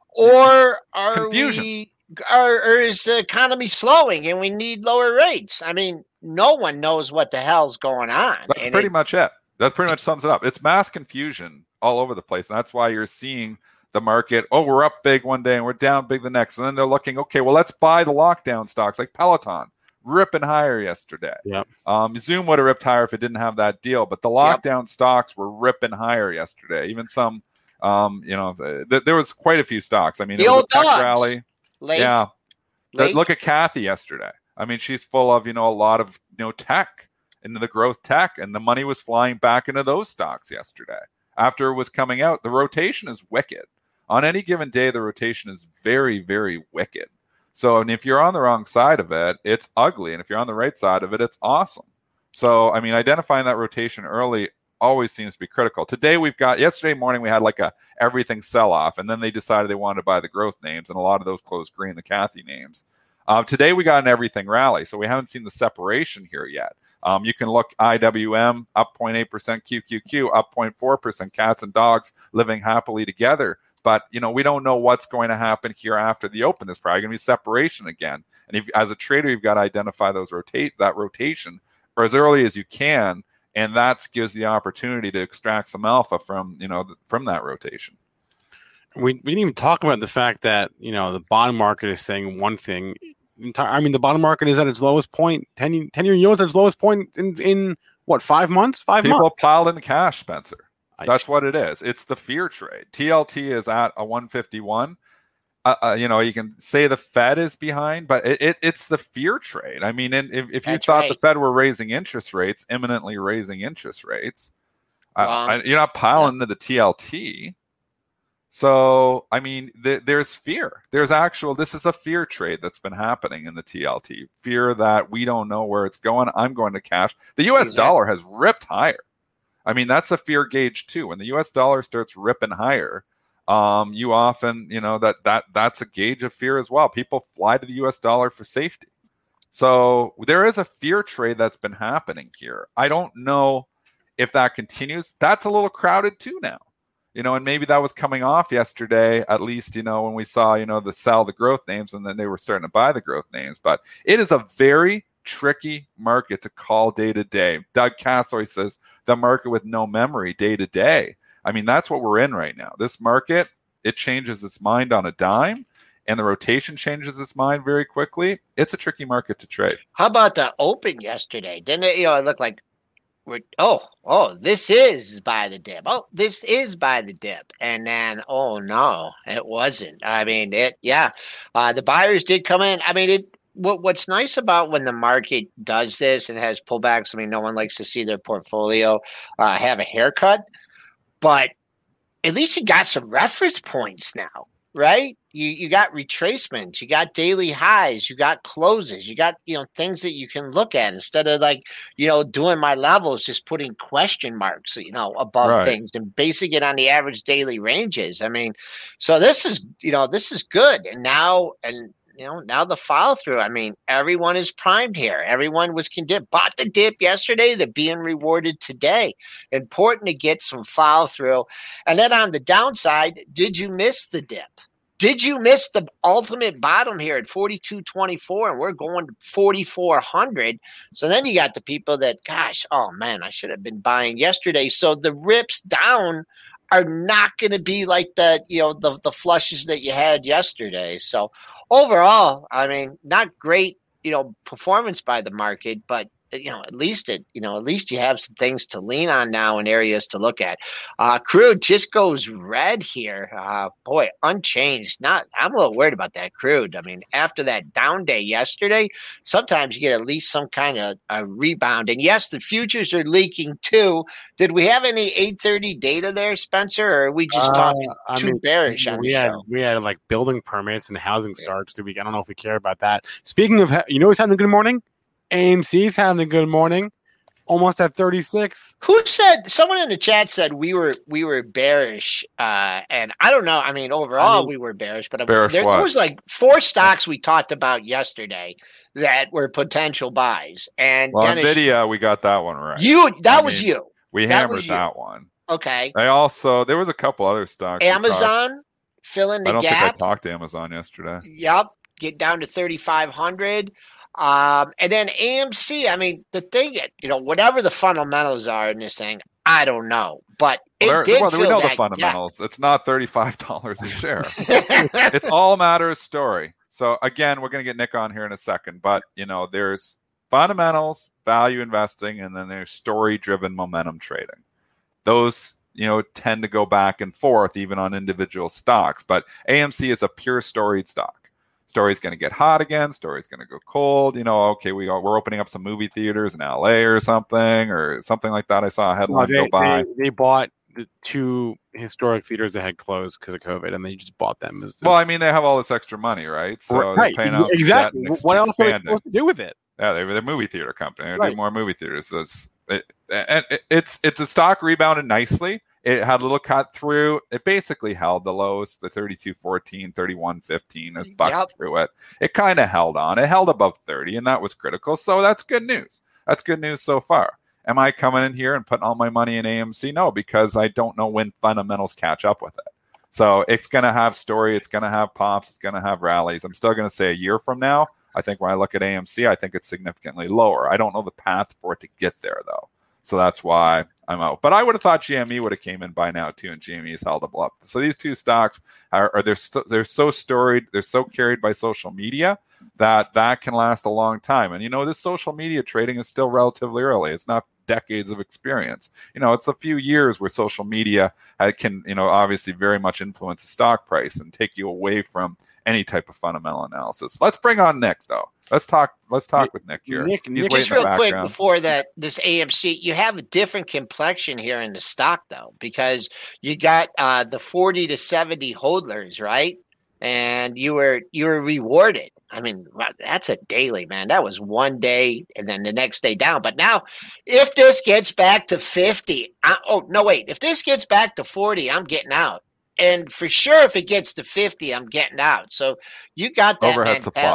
or are Confusion. we? Or, or is the economy slowing and we need lower rates? I mean, no one knows what the hell's going on. That's And pretty it- much it. That pretty much sums it up. It's mass confusion all over the place, and that's why you're seeing the market. Oh, we're up big one day and we're down big the next, and then they're looking. Okay, well, let's buy the lockdown stocks like Peloton, ripping higher yesterday. Yep. Um, Zoom would have ripped higher if it didn't have that deal, but the lockdown stocks were ripping higher yesterday. Even some, um, you know, th- there was quite a few stocks. I mean, The it was old a tech dogs. rally. Lake, Yeah. Lake? Look at Kathy yesterday. I mean, she's full of, you know, a lot of, you know, tech, into the growth tech, and the money was flying back into those stocks yesterday. After it was coming out, the rotation is wicked. On any given day, the rotation is very, very wicked. So, and if you're on the wrong side of it, it's ugly. And if you're on the right side of it, it's awesome. So, I mean, identifying that rotation early always seems to be critical. Today we've got, yesterday morning we had like a everything sell-off, and then they decided they wanted to buy the growth names, and a lot of those closed green, the Kathy names. Uh, today we got an everything rally, so we haven't seen the separation here yet. Um, you can look I W M up zero point eight percent, Q Q Q up zero point four percent, cats and dogs living happily together. But, you know, we don't know what's going to happen here after the open. There's probably going to be separation again. And if, as a trader, you've got to identify those rotate that rotation or as early as you can, and that gives the opportunity to extract some alpha from, you know, from that rotation. We, we didn't even talk about the fact that, you know, the bond market is saying one thing. I mean, the bond market is at its lowest point. ten, ten-year yields at its lowest point in, in what, five months? Five People months? piled in cash, Spencer. I- That's what it is. It's the fear trade. T L T is at a one fifty-one. Uh, uh, you know, you can say the Fed is behind, but it, it, it's the fear trade. I mean, and if, if you That's thought right. the Fed were raising interest rates, imminently raising interest rates, I, Wrong. I, you're not piling into the T L T. So, I mean, th- there's fear. There's actual, this is a fear trade that's been happening in the T L T. Fear that we don't know where it's going. I'm going to cash. The U S Exactly. dollar has ripped higher. I mean, that's a fear gauge too. When the U S dollar starts ripping higher, um, you often, you know, that that that's a gauge of fear as well. People fly to the U S dollar for safety. So there is a fear trade that's been happening here. I don't know if that continues. That's a little crowded too now. You know, and maybe that was coming off yesterday, at least, you know, when we saw, you know, the sell the growth names and then they were starting to buy the growth names. But it is a very tricky market to call day to day. Doug Cassoy says the market with no memory day to day. I mean, that's what we're in right now. This market, it changes its mind on a dime, and the rotation changes its mind very quickly. It's a tricky market to trade. How about the open yesterday? Didn't it, you know, it looked like, we're, oh, oh, this is by the dip. Oh, this is by the dip. And then, oh, no, it wasn't. I mean, it, yeah, uh, the buyers did come in. I mean, it, what what's nice about when the market does this and has pullbacks, I mean, no one likes to see their portfolio uh, have a haircut, but at least you got some reference points now, right? You you got retracements, you got daily highs, you got closes, you got, you know, things that you can look at instead of like, you know, doing my levels, just putting question marks, you know, above Right. things and basing it on the average daily ranges. I mean, so this is, you know, this is good. And now, and you know, now the follow through, I mean, everyone is primed here. Everyone was condemned, bought the dip yesterday. They're being rewarded today. Important to get some follow through. And then on the downside, did you miss the dip? Did you miss the ultimate bottom here at forty-two twenty-four, and we're going to forty-four hundred? So then you got the people that, gosh, oh man, I should have been buying yesterday. So the rips down are not going to be like the, you know, the the flushes that you had yesterday. So overall, I mean, not great, you know, performance by the market, but you know, at least it, you know, at least you have some things to lean on now and areas to look at. Uh, crude just goes red here. Uh, boy, unchanged. Not, I'm a little worried about that crude. I mean, after that down day yesterday, sometimes you get at least some kind of a rebound. And yes, the futures are leaking too. Did we have any eight thirty data there, Spencer, or are we just Uh, talking I too mean, bearish on we the had show? we had like building permits and housing starts through week. I don't know if we care about that. Speaking of, ha- you know who's having a good morning? A M C's having a good morning. Almost at thirty-six. Who said? Someone in the chat said we were we were bearish, uh, and I don't know. I mean, overall I mean, we were bearish, but Bearish there, what? there was like four stocks we talked about yesterday that were potential buys. And Well, Dennis, NVIDIA, we got that one right. you that I was mean, you. we that hammered was you. that one. Okay, I also, there was a couple other stocks. we talked- Amazon fill in I the don't think I gap. talked to Amazon yesterday. Yep, get down to thirty-five hundred. Um, and then A M C, I mean, the thing, you know, whatever the fundamentals are in this thing, I don't know. But it Well, there- did well, fill we know that the fundamentals. It's not thirty-five dollars a share. gap. It's all a matter of story. So again, we're going to get Nick on here in a second, but you know, there's fundamentals, value investing, and then there's story-driven momentum trading. Those, you know, tend to go back and forth even on individual stocks, but A M C is a pure storied stock. Story's going to get hot again. Story's going to go cold. You know, okay, we are, we're opening up some movie theaters in L A or something, or something like that. I saw a headline No, they, go by. they, they bought the two historic theaters that had closed because of COVID, and they just bought them. As, Well, I mean, they have all this extra money, right? So right, they're paying ex- out exactly. debt and ex- What else are they expanding. supposed to do with it? Yeah, they were the movie theater company. They Right. do more movie theaters. So it's it, and it, it's it's a stock rebounded nicely. It had a little cut through. It basically held the lows, the thirty-two fourteen, thirty-one fifteen. It bucked Yep. through it. It kind of held on. It held above thirty, and that was critical. So that's good news. That's good news so far. Am I coming in here and putting all my money in A M C? No, because I don't know when fundamentals catch up with it. So it's going to have story. It's going to have pops. It's going to have rallies. I'm still going to say a year from now, I think when I look at A M C, I think it's significantly lower. I don't know the path for it to get there, though. So that's why I'm out. But I would have thought G M E would have came in by now, too, and G M E's held up. So these two stocks are, are they're, st- they're so storied, they're so carried by social media that that can last a long time. And, you know, this social media trading is still relatively early. It's not decades of experience. You know, it's a few years where social media can, you know, obviously very much influence the stock price and take you away from any type of fundamental analysis. Let's bring on Nick, though. Let's talk. Let's talk with Nick here. Nick- He's Nick- waiting Just in the real quick background. before that, this A M C, you have a different complexion here in the stock, though, because you got uh, the forty to seventy hodlers, right? And you were you were rewarded. I mean, wow, that's a daily, man. That was one day and then the next day down. But now, if this gets back to fifty, I, oh no, wait, if this gets back to forty, I'm getting out. And for sure, if it gets to fifty, I'm getting out. So you got that Overhead mental- supply.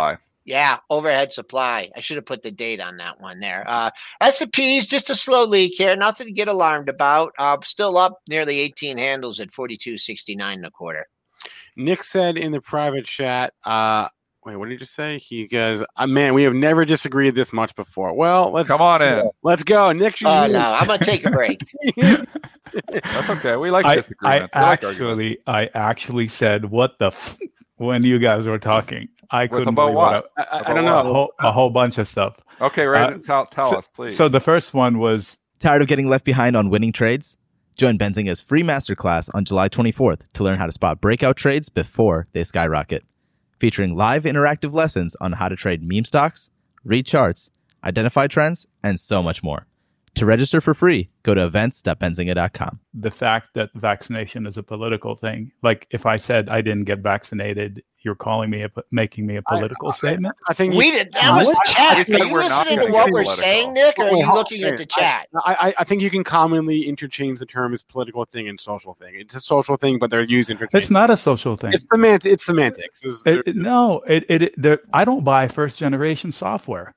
Yeah, overhead supply. I should have put the date on that one there. Uh, S and P's just a slow leak here. Nothing to get alarmed about. Uh, still up nearly eighteen handles at forty-two sixty-nine and a quarter. Nick said in the private chat, uh, wait, what did he just say? He goes, uh, man, we have never disagreed this much before. Well, let's come on in. Let's go. Nick. Oh, no, I'm going to take a break. That's okay. We like I, disagreements. I we like actually, arguments. I actually said, what the f-? when you guys were talking. I With couldn't about believe what? I, I, I don't know. a whole, a whole bunch of stuff. Okay, right. Uh, tell tell so, us, please. So the first one was, Tired of getting left behind on winning trades? Join Benzinga's free masterclass on July twenty-fourth to learn how to spot breakout trades before they skyrocket. Featuring live interactive lessons on how to trade meme stocks, read charts, identify trends, and so much more. To register for free, go to events dot benzinga dot com. the fact that vaccination is a political thing. Like if I said I didn't get vaccinated, you're calling me, a, making me a political I, I, statement. I think We you, did. That was What? the chat. We Are said you we're not listening gonna to what get we're political. saying, Nick, or are Wait, you hold- looking at the I- chat? I, I, I think you can commonly interchange the terms political thing and social thing. It's a social thing, but they're used interchangeably. It's not a social thing. It's semant- It's semantics. It's- It- it- no, it, it, it there, I don't buy first generation software.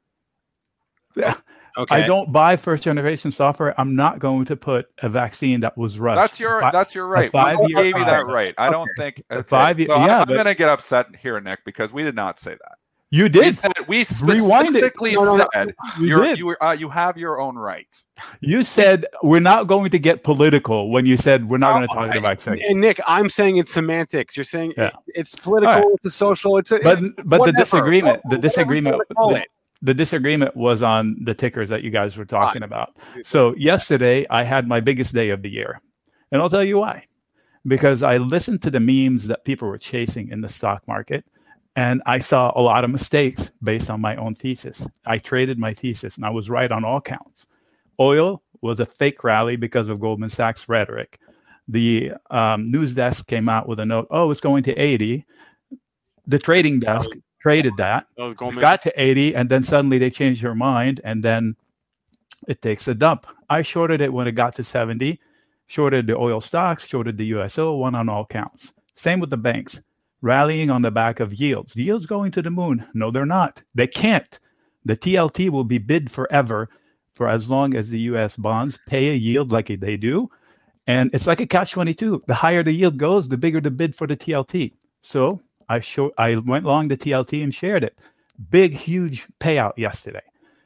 okay. I don't buy first generation software. I'm not going to put a vaccine that was rushed. That's your Fi- that's your right. five We year- gave you that okay. right. I don't think okay. five year- so I'm- yeah, I'm, but- going to get upset here, Nick, because we did not say that. You We did. said we Rewind it. specifically No, no, no. said You you're, did. you were, uh, you have your own right. You said we're not going to get political when you said we're not going to Oh, talk about vaccine. And Nick, I'm saying it's semantics. You're saying Yeah. it- it's political. All right. It's a social. It's a, But but whatever. the disagreement, the Whatever you disagreement, wanna call the, it. the disagreement was on the tickers that you guys were talking about. So yesterday I had my biggest day of the year, and I'll tell you why. Because I listened to the memes that people were chasing in the stock market, and I saw a lot of mistakes based on my own thesis. I traded my thesis, and I was right on all counts. Oil was a fake rally because of Goldman Sachs rhetoric. The um, news desk came out with a note, oh, it's going to eighty. The trading desk traded that. That was It Goldman. got to eighty, and then suddenly they changed their mind, and then it takes a dump. I shorted it when it got to seventy, shorted the oil stocks, shorted the U S O, won on all counts. Same with the banks, rallying on the back of yields. Yields going to the moon. No, they're not. They can't. The T L T will be bid forever for as long as the U S bonds pay a yield like they do. And it's like a catch twenty-two. The higher the yield goes, the bigger the bid for the T L T. So I show, I went long the T L T and shared it. Big, huge payout yesterday.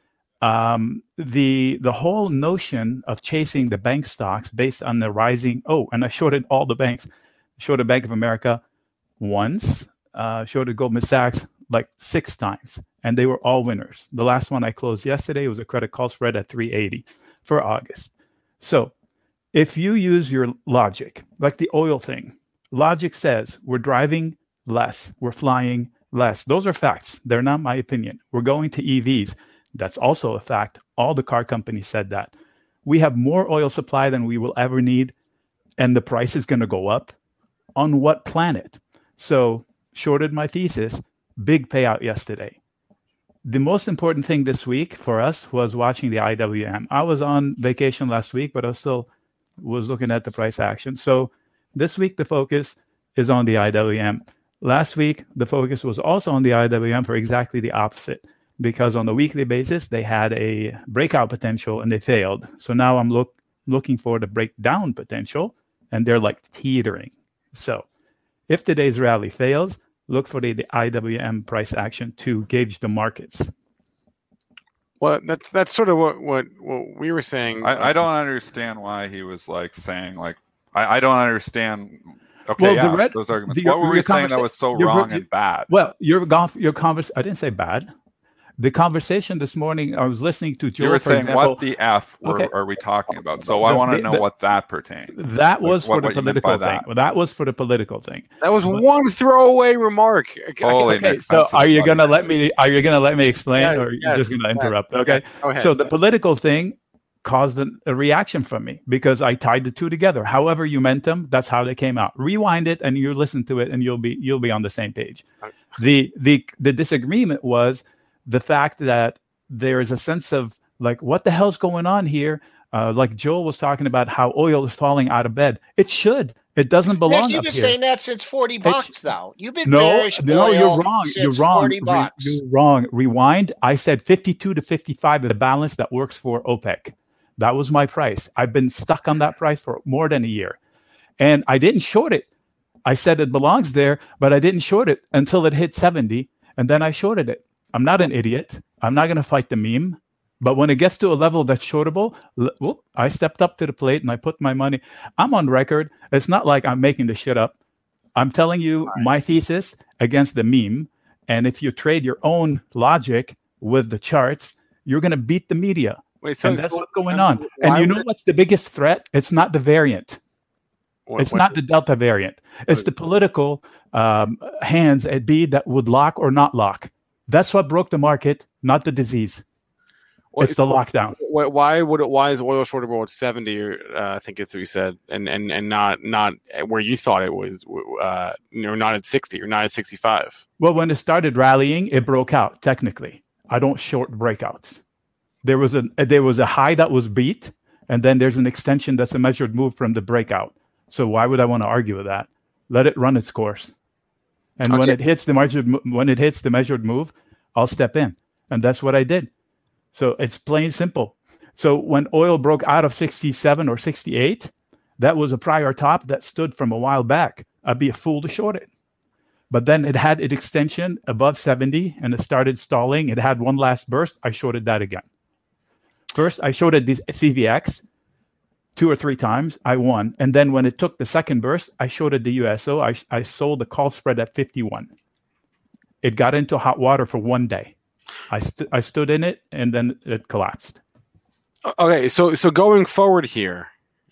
Um, the the whole notion of chasing the bank stocks based on the rising, oh, and I shorted all the banks. Shorted Bank of America once, uh, shorted Goldman Sachs like six times, and they were all winners. The last one I closed yesterday was a credit call spread at three eighty for August. So if you use your logic, like the oil thing, logic says we're driving less, we're flying less. Those are facts. They're not my opinion. We're going to E Vs. That's also a fact. All the car companies said that. We have more oil supply than we will ever need, and the price is going to go up. On what planet? So, shorted my thesis, big payout yesterday. The most important thing this week for us was watching the I W M. I was on vacation last week, but I still was looking at the price action. So, this week, the focus is on the I W M. Last week, the focus was also on the I W M for exactly the opposite, because on the weekly basis, they had a breakout potential and they failed. So now I'm look, looking for the breakdown potential, and they're like teetering. So if today's rally fails, look for the, the I W M price action to gauge the markets. Well, that's that's sort of what what, what we were saying. I, I don't understand why he was like saying like I, I don't understand. Okay, Well, yeah, the red- those arguments. the- what were we your saying that conversa- was so your- wrong your- and bad? Well, your golf, your convers. I didn't say bad. The conversation this morning, I was listening to Joe. You were for saying example, what the F were, Okay. are we talking about? So I The- want to the- know the- what that pertained. That was Like, for what- the what you meant by political thing. that. Well, that was for the political thing. that was but- one throwaway remark. Holy Okay, makes so sense of are you what gonna he- let me? Are you gonna let me explain, Yeah, or are you yes, just gonna yes. interrupt? Okay. Go ahead. So the political thing caused an, a reaction from me because I tied the two together. However you meant them, that's how they came out. Rewind it and you listen to it, and you'll be you'll be on the same page. The the the disagreement was the fact that there is a sense of like, what the hell's going on here? Uh, like Joel was talking about how oil is falling out of bed. It should. It doesn't belong Nick, you've up been here. saying that since forty bucks, though. You've been No, bearish no, oil you're wrong. You're since wrong. forty Re- bucks. you're wrong. Rewind. I said fifty-two to fifty-five is the balance that works for OPEC. That was my price. I've been stuck on that price for more than a year. And I didn't short it. I said it belongs there, but I didn't short it until it hit seventy. And then I shorted it. I'm not an idiot. I'm not going to fight the meme. But when it gets to a level that's shortable, l- whoop, I stepped up to the plate and I put my money. I'm on record. It's not like I'm making the shit up. I'm telling you my thesis against the meme. And if you trade your own logic with the charts, you're going to beat the media. Wait, so And that's so- what's going um, on. why And you was know it- what's the biggest threat? It's not the variant. what- It's what- not the Delta variant. It's the political um, hands at B that would lock or not lock. That's what broke the market, not the disease. what- It's the lockdown. Why, why would it? Why is oil shortable at seventy? Or uh, I think it's what you said, and and and not not where you thought it was, uh, or not at sixty, or not at sixty-five. Well, when it started rallying, it broke out. Technically, I don't short breakouts. There was a there was a high that was beat, and then there's an extension that's a measured move from the breakout. So why would I want to argue with that? Let it run its course. And when Okay. it hits the measured mo- when it hits the measured move, I'll step in, and that's what I did. So it's plain simple. So when oil broke out of sixty-seven or sixty-eight, that was a prior top that stood from a while back. I'd be a fool to short it. But then it had its extension above seventy and it started stalling. It had one last burst. I shorted that again. First, I shorted the C V X two or three times. I won. And then when it took the second burst, I shorted the U S O. I, I sold the call spread at fifty-one. It got into hot water for one day. I, st- I stood in it and then it collapsed. Okay, so so going forward here,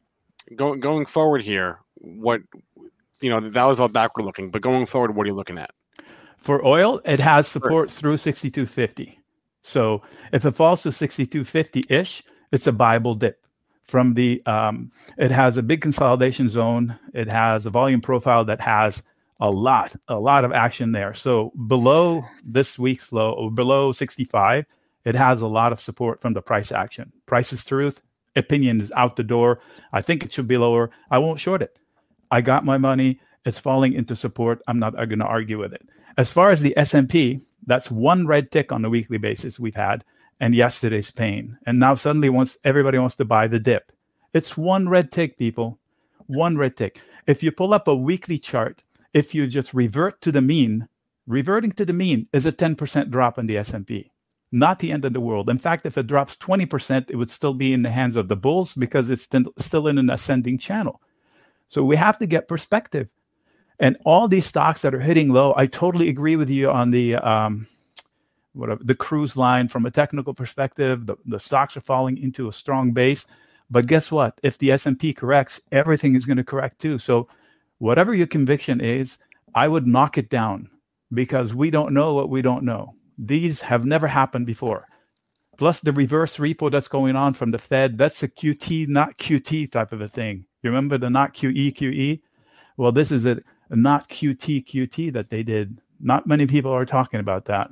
going going forward here, what you know that was all backward looking, but going forward, what are you looking at? For oil, it has support through sixty-two fifty. So if it falls to sixty-two fifty-ish, it's a buyable dip. From the, um, it has a big consolidation zone. It has a volume profile that has a lot, a lot of action there. So below this week's low, or below sixty-five, it has a lot of support from the price action. Price is truth. Opinion is out the door. I think it should be lower. I won't short it. I got my money. It's falling into support. I'm not going to argue with it. As far as the S and P, that's one red tick on a weekly basis we've had, and yesterday's pain. And now suddenly wants everybody wants to buy the dip. It's one red tick, people. One red tick. If you pull up a weekly chart, if you just revert to the mean, reverting to the mean is a ten percent drop in the S and P. Not the end of the world. In fact, if it drops twenty percent, it would still be in the hands of the bulls because it's still still in an ascending channel. So we have to get perspective. And all these stocks that are hitting low, I totally agree with you on the um, whatever the cruise line from a technical perspective. The, the stocks are falling into a strong base. But guess what? If the S and P corrects, everything is going to correct too. So whatever your conviction is, I would knock it down because we don't know what we don't know. These have never happened before. Plus the reverse repo that's going on from the Fed, that's a Q T, not Q T type of a thing. You remember the not Q E, Q E? Well, this is a, a not Q T, Q T that they did. Not many people are talking about that.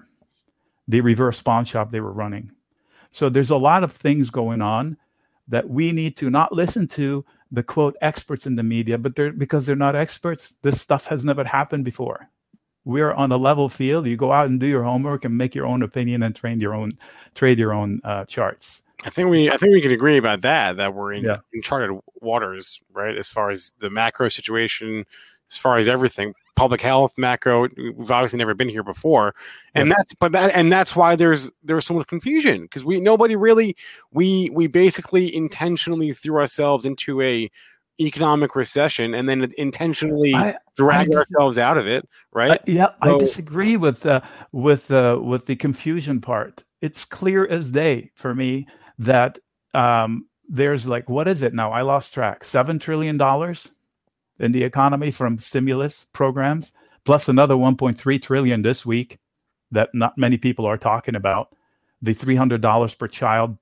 The reverse pawn shop they were running. So there's a lot of things going on that we need to not listen to the quote experts in the media, but they're because they're not experts. This stuff has never happened before. We're on a level field. You go out and do your homework and make your own opinion and train your own, trade your own uh, charts. I think we I think we can agree about that. That we're in Yeah. uncharted waters, right? As far as the macro situation, as far as everything, public health, macro. We've obviously never been here before, and Yeah. that's but that and that's why there's there's so much confusion because we nobody really we we basically intentionally threw ourselves into a economic recession and then intentionally I- dragged I- ourselves out of it, right? I, yeah, I So- disagree with uh, with uh, with the confusion part. It's clear as day for me that um, there's like, what is it now? I lost track. Seven trillion dollars in the economy from stimulus programs, plus another one point three trillion this week that not many people are talking about. The three hundred dollars per child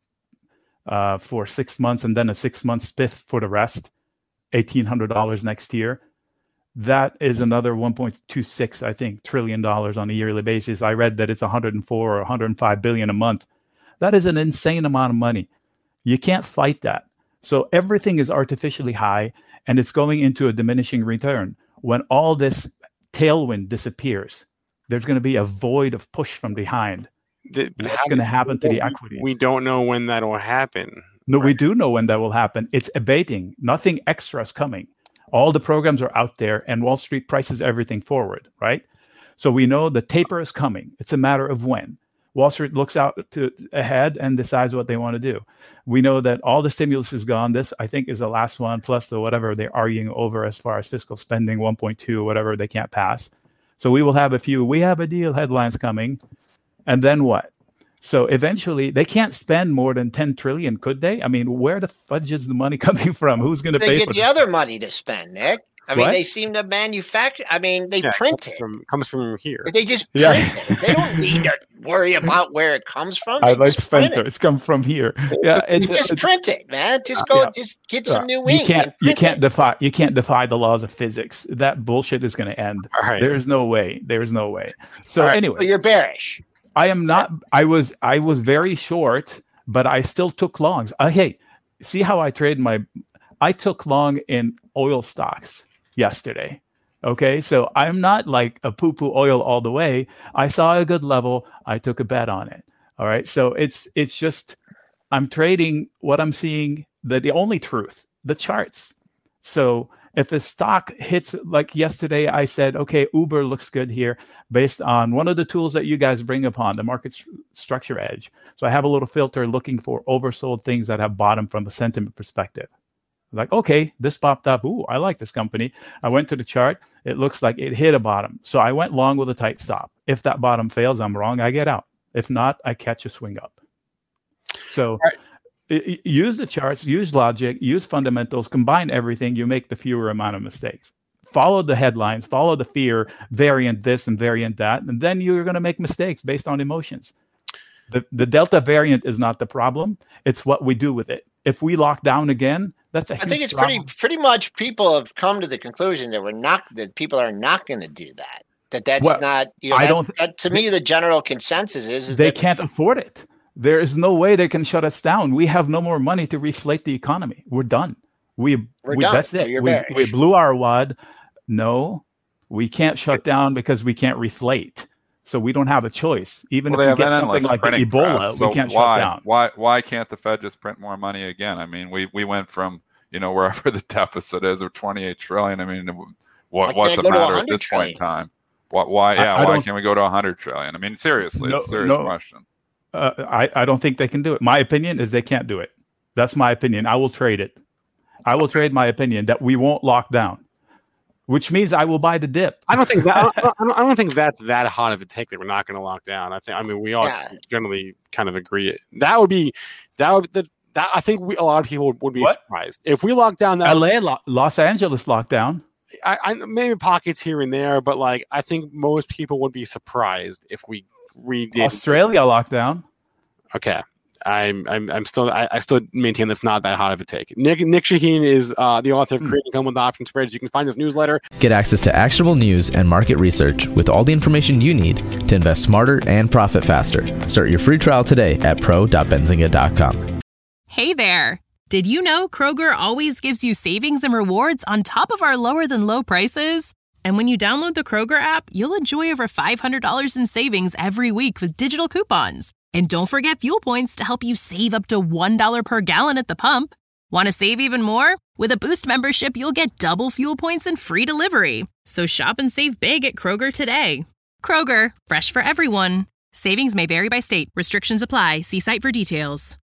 uh, for six months, and then a six month spiff for the rest. eighteen hundred dollars next year. That is another one point two six, I think, trillion dollars on a yearly basis. I read that it's one hundred four or one hundred five billion a month. That is an insane amount of money. You can't fight that. So everything is artificially high. and it's going into a diminishing return. When all this tailwind disappears, there's going to be a void of push from behind. The, What's going to happen to the equities? We don't know when that will happen. No, right. We do know when that will happen. It's abating. Nothing extra is coming. All the programs are out there, and Wall Street prices everything forward, right? So we know the taper is coming. It's a matter of when. Wall Street looks out to ahead and decides what they want to do. We know that all the stimulus is gone. This, I think, is the last one, plus the whatever they're arguing over as far as fiscal spending, one point two, whatever they can't pass. So we will have a few, we have a deal headlines coming. And then what? So eventually, they can't spend more than ten trillion, could they? I mean, where the fudge is the money coming from? Who's going to pay for it? They get the other money to spend, Nick. I mean, what? they seem to manufacture. I mean, they yeah, print it. it. From, comes from here. They just print yeah. it. They don't need to worry about where it comes from. They I like it. Spencer. It's come from here. Yeah, it's, just it's, print it, man. Just go, yeah. just get some new ink. You can't, you can't it. defy, you can't defy the laws of physics. That bullshit is going to end. Right. There is no way. There is no way. So right. anyway, so you're bearish. I am not. I was. I was very short, but I still took longs. Uh, hey, see how I trade my? I took long in oil stocks yesterday. Okay, so I'm not like a poo-poo oil all the way. I saw a good level. I took a bet on it. All right, so it's it's just I'm trading what I'm seeing. The the only truth, the charts. So if a stock hits, like yesterday, I said, okay, Uber looks good here based on one of the tools that you guys bring upon, the market st- structure edge. So I have a little filter looking for oversold things that have bottomed from a sentiment perspective. Like, okay, this popped up. Ooh, I like this company. I went to the chart. It looks like it hit a bottom. So I went long with a tight stop. If that bottom fails, I'm wrong. I get out. If not, I catch a swing up. So right. I, use the charts, use logic, use fundamentals, combine everything. You make the fewer amount of mistakes. Follow the headlines, follow the fear, variant this and variant that, and then you're going to make mistakes based on emotions. The, the Delta variant is not the problem. It's what we do with it. If we lock down again, that's a huge I think it's problem. pretty pretty much people have come to the conclusion that we're not that people are not going to do that. That that's well, not. You know, I that's, don't. Th- that, to me, the general consensus is, is they that can't afford it. There is no way they can shut us down. We have no more money to reflate the economy. We're done. We we're we done. That's it. So we, we blew our wad. No, we can't shut down because we can't reflate. So we don't have a choice. Even well, if we get get something like the Ebola, press, so we can't why, shut down. Why why can't the Fed just print more money again? I mean, we, we went from, you know, wherever the deficit is of twenty-eight trillion. I mean, what, what's the matter at this trillion? point in time? Why, why yeah, I, I why can't we go to one hundred trillion? I mean, seriously, no, it's a serious no, question. Uh, I, I don't think they can do it. My opinion is they can't do it. That's my opinion. I will trade it. I will trade my opinion that we won't lock down, which means I will buy the dip. I don't think that. I don't, I don't think that's that hot of a take that we're not going to lock down. I think. I mean, we all yeah. generally kind of agree. That would be that would that. that I think we, a lot of people would, would be what? surprised if we locked down that. L A, Lo- Los Angeles locked down. I, I maybe pockets here and there, but like I think most people would be surprised if we redid Australia lockdown. Okay. I'm I'm I'm still I, I still maintain that's not that hot of a take. Nick Nick Shaheen is uh, the author of Creating Income with Option Spreads. You can find his newsletter. Get access to actionable news and market research with all the information you need to invest smarter and profit faster. Start your free trial today at pro dot benzinga dot com. Hey there. Did you know Kroger always gives you savings and rewards on top of our lower than low prices? And when you download the Kroger app, you'll enjoy over five hundred dollars in savings every week with digital coupons. And don't forget fuel points to help you save up to one dollar per gallon at the pump. Want to save even more? With a Boost membership, you'll get double fuel points and free delivery. So shop and save big at Kroger today. Kroger, fresh for everyone. Savings may vary by state. Restrictions apply. See site for details.